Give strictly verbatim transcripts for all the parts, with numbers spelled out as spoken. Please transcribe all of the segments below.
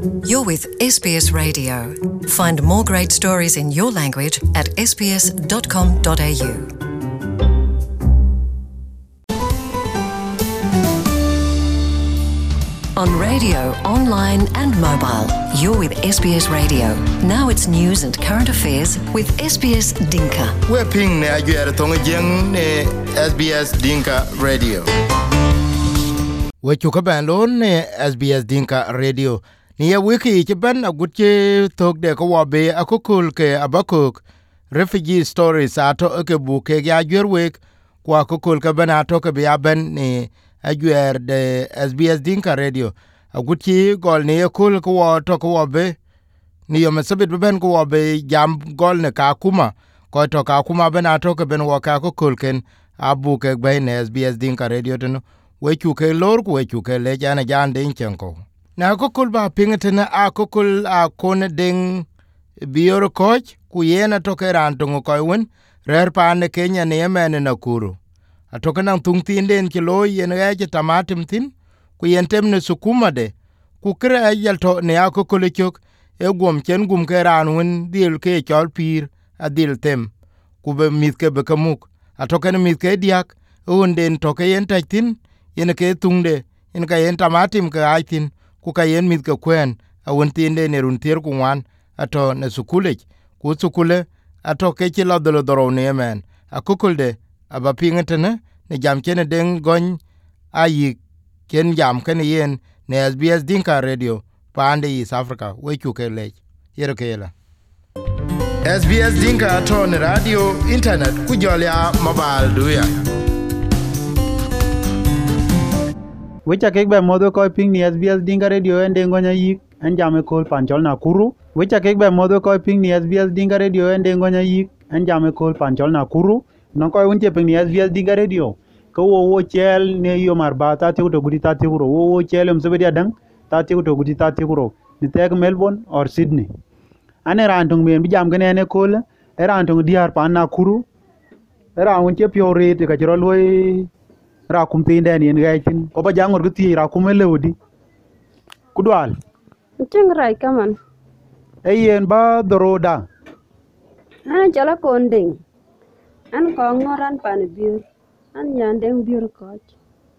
You're with S B S Radio. Find more great stories in your language at s b s dot com dot a u. On radio, online and mobile, you're with S B S Radio. Now it's news and current affairs with S B S Dinka. We're ping ne ajuere tonga jeng ne S B S Dinka Radio. We chuka ban lon ne S B S Dinka Radio. Ni a wiki che ban a gutche tok de ko wabe akokul ke abakok refugee stories ato ke buke ya jwerwek kwa kokul ke ban ato ke bia ban ne ajuer de S B S Dinka Radio a gutchi gol ne kul ko wa to ko wabe ni yo mesabit ben ko wabe jam gol ne ka kuma ko to ka kuma ben ato ke ben wa ka kokul ken abu ke ben S B S Dinka Radio teno we chu ke lor ko we chu ke le jana jan den chenko na kokul ba pingetena a kokul a kone ding bioro coach ku yena toke rantungo koywen rer pa ne Kenya ne yemene Nakuru atoke nang tungtinden ke lo yen eje tamatim tin ku yentem ne sukuma de ku kre ajal to ne a kokul chok e gom chen gum ke ranwen dil ke chol pir adil tem ku be mitke be kamuk atoke ne mitke diak unden toke yen tajtin yen ke tungde yen ka yen tamatim ke aitin ku ka yen mit ka kwen a wontinde ne runtier ku wan ato ne sukule ku sukule ato ke ti lodolo doro ne men a kukulde aba pingetene ne jam chene den gon ayi ken jam ken yen ne S B S Dinka Radio pande East Africa we chu ke le yero ke la S B S Dinka ato ne radio internet ku jolia mobile duya Wicha kek be modo ko ping ni S B S Dinka Radio ende ngonya yik en jame kol panchol Nakuru. Wicha kek be modo ko ping ni S B S Dinka Radio ende ngonya yik en jame kol panchol Nakuru. Non ko unche ping ni S B S Dinka Radio. Ko wo wo chel ne yo marba ta ti to gudi ta ti ro wo wo chel msebedi adang ta ti to gudi ta ti ro ni tek Melbourne or Sydney. Ane rantung men bijam gene ne kol era antung diar pa Nakuru. Era unche piore te ka jiro loy ra kum te ndani en gaitin ko ba jangor gati ra kum lewdi kudwal ting rai kaman eyen ba doroda an jala konding an ko ngoran pan biur an nyandeng biur coach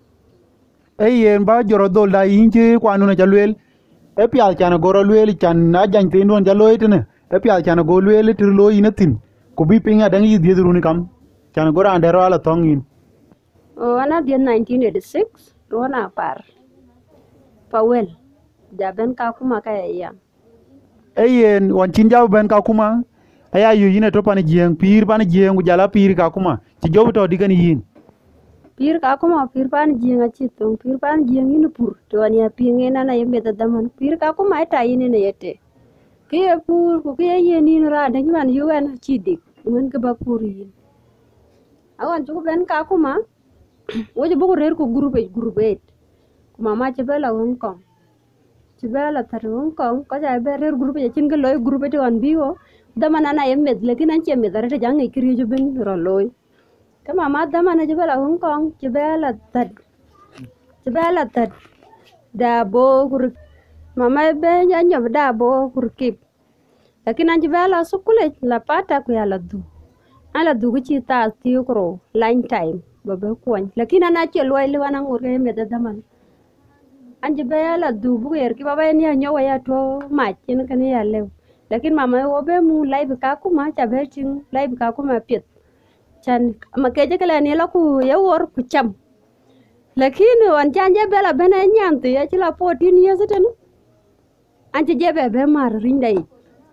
eyen ba joro dolda inje kwanu na jalwel e pial chana goro lwel chan na jante ndon jaloitne e pial chana go lwel tirlo inatin ko bi pinga dang yi diedru ni kam chana goro andero ala tongin Oh, ana dia nineteen eighty-six, rona par. Pawel, jaben ka kuma kaya ya. Eyen wan chinjaw ben ka kuma aya yu yine to pan jeng pir pan jeng jala pir ka kuma ti jow to digani yin. Pir ka kuma pir pan jeng achitung pir pan jeng yin pur to ani apinge na na yembe daman pir ka kuma eta yin ne yete. Ke pur ku ke yin ni ra da man yuan chidik mun ke ba pur yin. Awan tu ben ka kuma Woje buku rer ku group group eight. Mama cebela Hong Kong. Cebela tar Hong Kong ko ja be rer group e cin ke loy group e on biwo. Dama nana yemed lekin an cemme dara te jangi kiri jo ben ro loy. Ka mama dama na cebela Hong Kong cebela tar. Cebela tar. Da bo kur mama be nyanya da bo kur kip. Lakin an cebela sukule la pata ku ya la du. Ala du ci ta ti ko line time. Baba kuan lakini ana che loy le wana ngore me da daman anje bayala du bu yer ki baba ni anyo ya to ma kin kan ya le lakini mama wo be mu live ka kuma cha be chin live ka kuma pit chan ma ke je kala ni la ku ya wor ku cham lakini wan chanje bela bena nyant ya chila fourteen years ten anje je be be mar rindai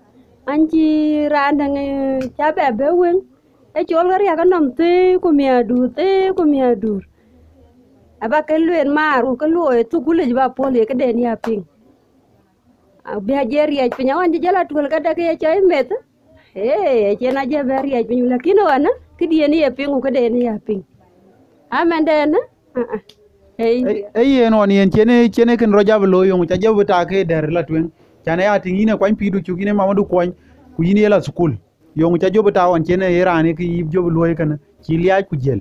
anje randang cha be be wen e chol gar ya kanam te ko mi adu te ko mi adur aba kelwen maru ko lo e tu kule ba pole ke den ya ping abi ajer ya pinya wan jela tul ka da ke chay met e che na je ber ya pin lakini wana ki die ni ya ping ko den ya ping amende na e yen on yen chene chene ken roja lo yo cha jabu ta ke der la twen chana ya tingine kwan pidu chugine mamadu kwan ku yini la school yong cha jobu ta on chene irani ki jobu loy kana chi liaj ku jel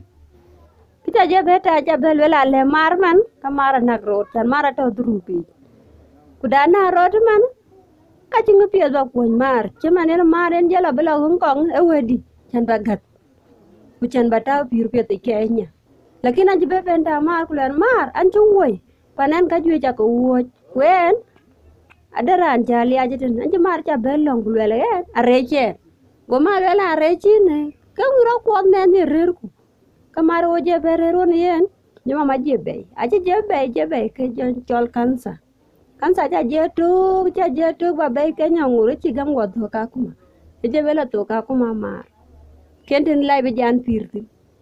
kita je beta ja bel wala le marman kamara nagro tan mara to drupi ku da na ro de man ka chi ngi pie ba ko mar che man ne mar en jela bela hong kong e wedi chan ba gat ku chan ba ta pir pie te Kenya lakini an be ben da mar ku len mar an chu woi panen ka jwe ja ko wo wen adaran jali aje ten an mar cha ben long ku le en areche go mar le arechi ne ka ngro ko ne ni rer ku ka mar o je berero ne yen nyama ma je be aje je be je be ke jon chol kansa kansa cha je tu cha je tu ba be ke nyanguru chi gam go to ka kuma je bela to ka kuma mar kenten lai be jan pirti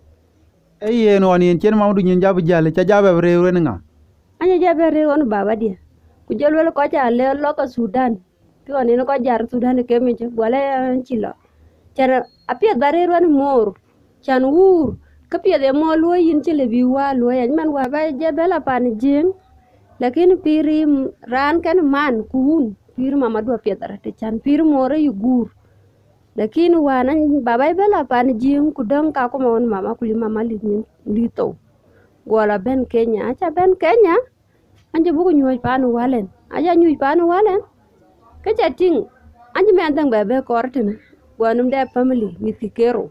e yen won yen chen ma du nyen jabu jale cha jabe berero ne nga anya je berero ne baba dia ku jol wel ko cha le lo ko Sudan to ne ko jar Sudan ke mi je wala chilo cara apia berero ne mor chan wur ka pia de mo lo yin chile bi wa lo yan man wa ba je bela pan jing lakini piri ran kan man kun piri mama do pia tara te chan piri more yugur lakini wana baba bela pan jing ku dong ka ko mon mama ku li mama li li to gola ben Kenya acha ben Kenya anje buku nyoy pan walen aja nyoy pan walen ka cha ting anje men dang bebe kortena wanum de family mitikero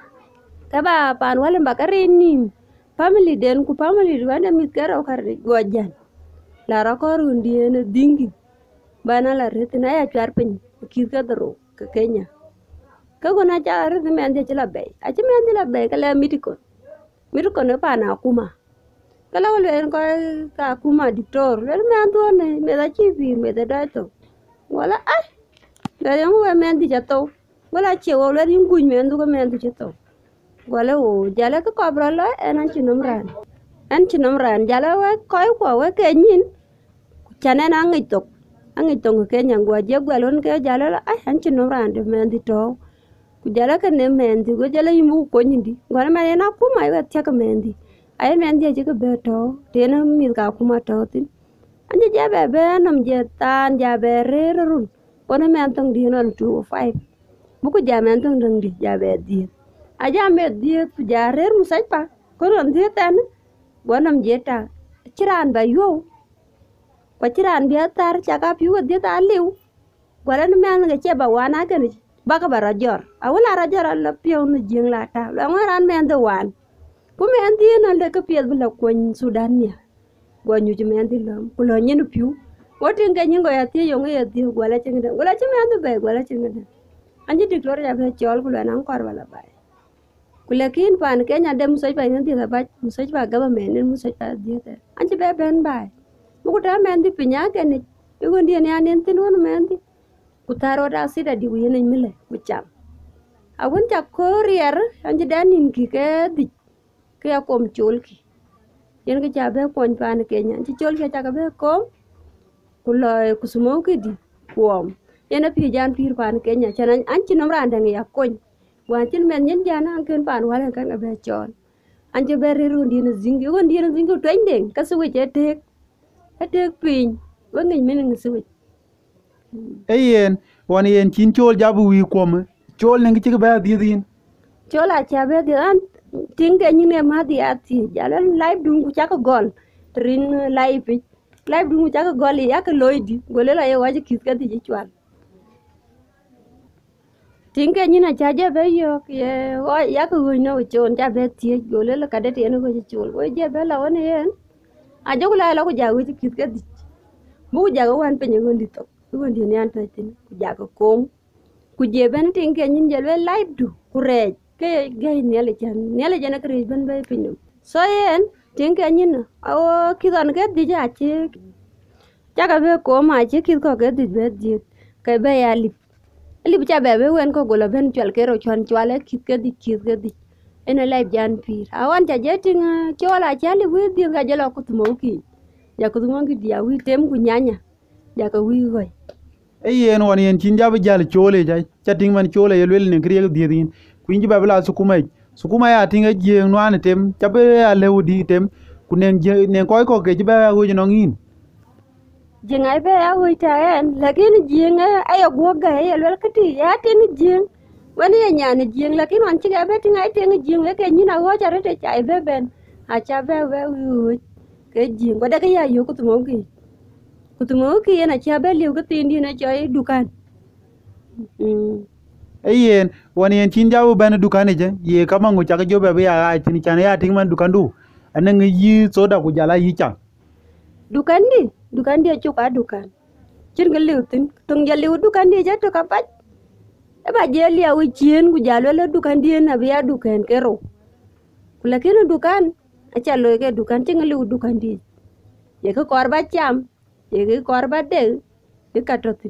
kaba pan walen bakare ni family den ku family wanda mitkero kar gojan la rakoru ndiene dingi bana la retina ya char pen kirka daro ka Kenya ka gona cha re me ande chila be a chi me ande la be kala mitiko mitiko ne pana kuma kala wale ko ka kuma dictor le me ando ne me da chi bi me da dato wala ai le yo me ande chato wala che wala ringu me ando ko me ande chato wala o jala ka kobra la enan chinom ran an chinom ran jala wa koy ko wa ke nyin chane na ngi tok angi tong ke nyangwa je gwalon ke jala la ai an chinom ran de me ande to ku jala ka ne me ande go jala yimu ko nyindi ngwana ma na kuma wa tya ka me ande ai me ande je ka be to te na mi ka kuma to tin anje je be be nam je tan ja be re run ona me antong di no two oh five buku ja me antong dang di ja be di aja me di pu ja re mu sai pa ko ron di tan bonam je ta chiran ba yo ko chiran bi tar cha ka piu di ta liu gwala no me an ga che ba wana ka ni ba ka bara jor awala ra jor la piu no jing la ta la ngaran me ande wan ku me andi no le ka piel bla ko Sudan ni go nyu je me andi lam ku lo nyen piu wotin ga nyin go ya ti yo ngi di gwala che ngada gwala che me ande be gwala che ngada anje diklor ya be chol ku la nan kor wala ba kulakin pan Kenya de musaj pa ni da ba musaj pa government ni musaj pa di ta anje be ben ba mu ta me andi pinya ke ni yo ndi ni anen tin won me andi ku taro da sida di wi ni mile ku cham awun ta courier anje danin ki ke di ke akom chol ki yen ke jabe kon pan Kenya anje chol ke ta ka be kom ku lo ku sumo ki di kom yen pi jan pir pan Kenya chanan anchi nom randa ngi akon wancin men nyen jana ken pan wala kan be chol anje be ru ndi na zingi won ndi na zingi twendeng ka suwe je tek tek pin wangi men ngi suwe e yen won yen chin chol jabu wi kom chol ne ngi ba di din chol a cha be di an tinge nyine ma di ati jala live dun ku chaka gol trin live live dun ku chaka gol ya ka loidi gole la ye waji kis ka di chwal tinge nyina cha je be yo ye wa ya ka hu no chon cha be ti gole la ka de te no go chul wo je be la won yen a jo la la ku ja wi kis ka di mu ja go wan pe nyen di to ku ndi ne an ta tin ku ja ko kom ku je ben tinge nyin je le live du ku re ke gai nele jan nele jana kri ben be pinu so yen tinke nyina awo kidon ke di ja che jaga be ko ma che kid ko ke di be di ke be ya li li cha be be wen ko golo ben chwal ke ro chon chwale kid ke di kid ke di ene lai jan pir awan ja je tinga chola cha li wi di ga jelo ku tumo ki ja ku tumo ki dia wi tem ku nyanya ja ka wi goy e yen won yen chin jabu jale chole ja cha ting man chole ye lel ne kriye di din kwinji babla sukuma sukuma ya tinga je nwan tem chabe ya lewdi tem kunen je ne koy ko ke ba go no ngin jingai be ya hu ta en lakini jinga ayo goga ya lel kati ya tin jing wani ya nyane jing lakini wan chiga be tinga tin jing le ke nyina go chare te chai be ben a cha be we hu ke jing ko da ke ya yo ku tumo ki kutungo ki yana cha beliu ka tindi na choi dukan. Eyen wani en tin jawu ban dukan je ye kama ngo chaka jobe be ya tin chana ya tin man dukan du anan yi soda ku jala yi cha. Dukan di dukan dia chuka dukan. Chin ka liu tin tung ja liu dukan dia ja to kapat. E ba je liu chien ku jalo le dukan dia na biya dukan kero. Lakini dukan acha lo ke dukan chin liu dukan di. Ye ka korba cham ye ka korba de ye katotin.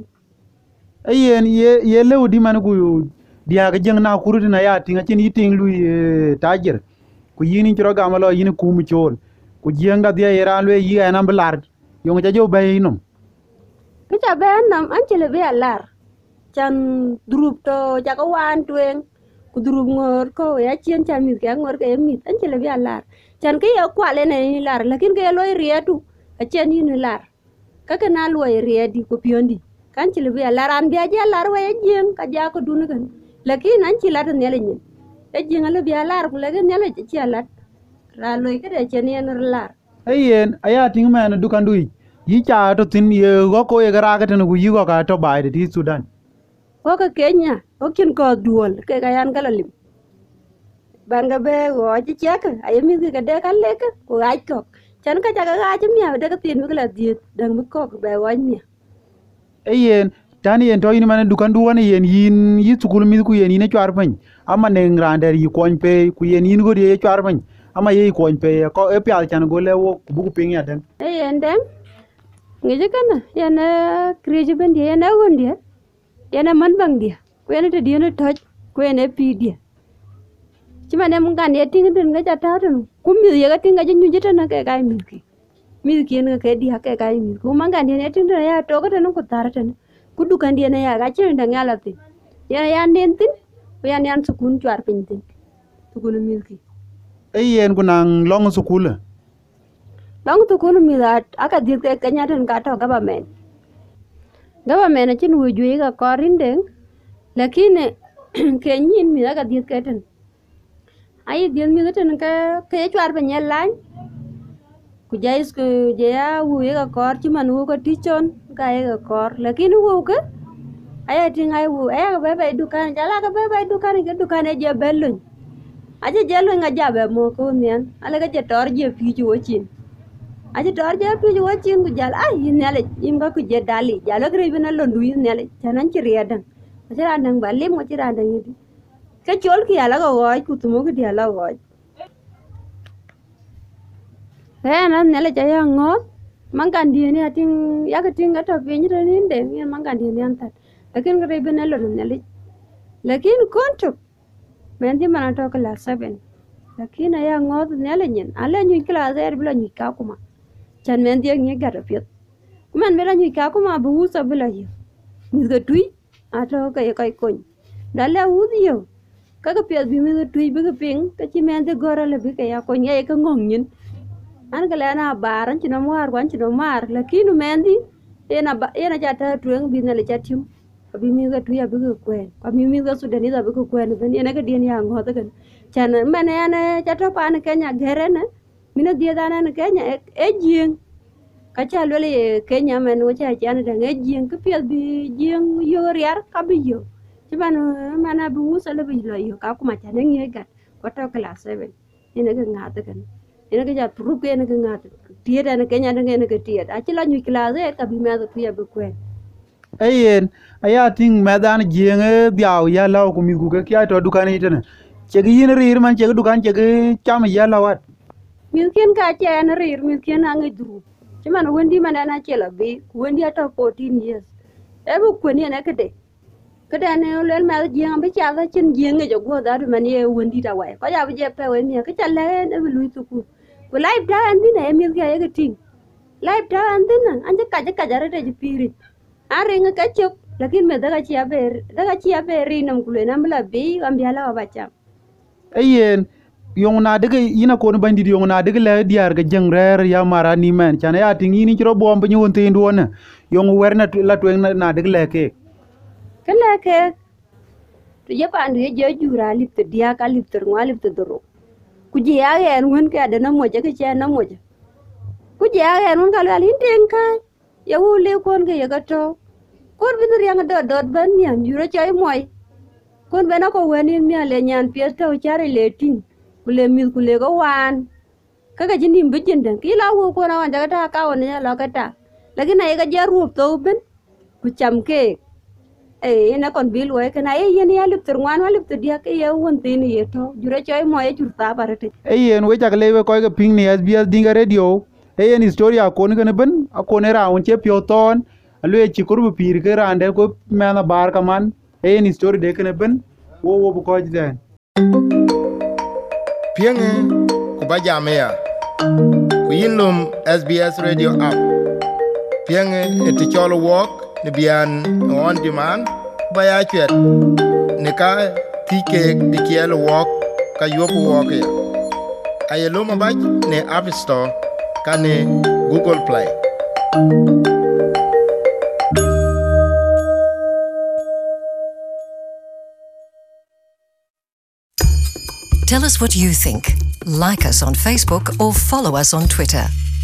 Eyen ye ye lew di man ku dia ga jeng na kuru na ya tinga chin yiting lu tajir ku yini ciro gamalo yini ku mu chol ku jeng da dia era lu yi ana blar yong ja jo bay nom Ka cha be nam an chele be alar chan drup to ja ka wan twen ku drup ngor ko ya chien chan mit ka ngor ka mit an chele be alar chan ke ya kwale ne lar lakin ke lo rietu a chen yin lar ka ka na lo riedi ku piondi kan chile be alar an be ja lar we jeng ka ja ko dun kan lakin an chila to ne lenyin e jeng le be alar ku le ne le chi alat ra lo ke de chen yin lar. Eyen aya ting man dukan du yi cha to tin ye go ko ye gara ga tan ku yi go ka to bay di Sudan. Ko ka Kenya o kin ko duol ke ka yan kala lim ban ga be go chi chek ay mi ka de ka le ka ko ai ko chan ka ja ga chi mi de ka tin mi la di dang mi ko be wa mi. Eyen tani en to yin man dukan du woni yen yin yi sukul mi ku yen yin chwar pan ama ne ngrander yi kon pe ku yen yin go ye chwar pan ama ye kon pe ko e pyal chan go le wo ku bu ping ya den. Eyen dem ngi je kana yana kreje ben dia yana gon dia yana man bang dia ko yana te dia na toj ko yana pi dia chima ne mun kan ye ting den ga ja ta tun ku mi ye ga ting ga nyu je ta na ke ga mi ki mi ki ne ke dia ke ga mi ku man kan ne ting ya to ga tan ku tar tan ku du kan dia na ya ga chen da ngala ti yana ya nen tin ko yana yan sukun chwar pin tin sukun mi ki. Eyen kunang long sukul Long tu kunu mi da aka dir ke Kenya tan ka to government. Government chin wu ju ga korin den lakini Kenyin mi da ka dir ke tan. Ai dir mi tan ka ke chwar pe nyel lan. Ku jais ku je ya wu ga kor chi man wu ko tichon ka ye ga kor lakini wu ke ai tin ai wu ai ga be be dukan jala ka be be dukan ke dukan e je belun. Aje jelo nga jabe mo ko nien ale ga je tor je fi ju chin. Aje tor je pi jo chin ku jal ai nele im ga ku je dali jalo gre bina londu nele chanan chi riedan aje randang balim mo chi randang yi ka chol ki ala go goy ku tumo ku dia la goy he na nele ja ya ngot mangan di ni ating ya ka ting ga to pe ni ni de ni mangan di ni antat lakin gre bina londu nele lakin konto men di mana to class seven lakin ya ngot nele nyen ale nyu class er bila nyu ka kuma chan men dia ngi gar piet man bela nyi ka kuma bu sa bela yi mi ga tui ato ka ye kai kon dale u dio ka ka piet bi mi ga tui bi ga ping ka chi men de gora le bi ka ya kon ye ka ngong nyin an ga la na baran chi no mar kwan chi no mar lakini men di e na ba e na ja ta tueng bi na le cha tim bi mi ga tui ya bi ga kwen ka mi mi ga su de ni da bi ga kwen ben ye na ga dien ya ngo ta gan chan men ya na cha to pa na Kenya gere na mi na dia da na Kenya e jing kacha lole Kenya men wo cha chan da nge jing ke pia bi jing yo riar ka bi yo chiban mana bu sa le bi lo yo ka kuma cha nge ga ko to class seven ina ga nga ta kan ina ga ja pru ke ina ga nga tie da na Kenya da nge ga tie da chi la nyu class e ka bi ma da pia bi kwen. Eyen aya ting medan jeng biaw ya law ku mi ku ke kya to dukan itene chegi yin rir man chegi dukan chegi cham ya lawat mi ken ka cha na rir mi ken ngi dru chiman wendi mana na chela bi wendi ata fourteen years ebu kweni na kede kede ne lel ma jeng bi cha ga chin jeng ge go da du mani wendi ta wai ko ya bi je pe we mi ka cha le ne bi lu tu ku ku live da an din e mi ga ye ting live da an din an je ka je ka jare de piri are nga ka chok lakin me da ga chi aber da ga chi aber nam ku le nam la bi am ya la ba cha. Eyen yong na de yina ko bandi yong na de le diar ga jeng rer ya mara ni men chana ya ting yini chro bom bi won tin do na yong werna la to na de le ke kala ke ye pa ande je jura lip te dia ka lip ter ngwa lip te doro ku je ya en won ka de na mo je ke che na mo je ku je ya en won ka la lin ten ka ya wu le kon ke ya ga to kon bin riang do do ban nyan juro chai moy kon bena ko wenin mi ale nyan pie to chari le tin kule mi kule go wan kaka jindi mbijin den kila wu ko na wanda ta ka woni ya lokata lakini ay ga jaru to ben ku cham ke eh na kon bil we kana eh yen ya lip turwan wa lip dia ke ya won tin ye to juro chai moy jurta barate eh yen we chak lewe ko ga ping ni S B S Dinga Radio eh yen historia ko ni ben ko ne ra won che pio ton alwe ci kurbu pir ke rande ko mena bar kaman eh yen story de kana ben wo wo ko jden pienge ku ba jamea ku yinlum S B S Radio app pienge e ti cholo walk ne bian on demand ba ya chet ne ka tike de kielo walk ka yopo walk ya ayelo ma ne App Store ka ne Google Play. Tell us what you think. Like us on Facebook or follow us on Twitter.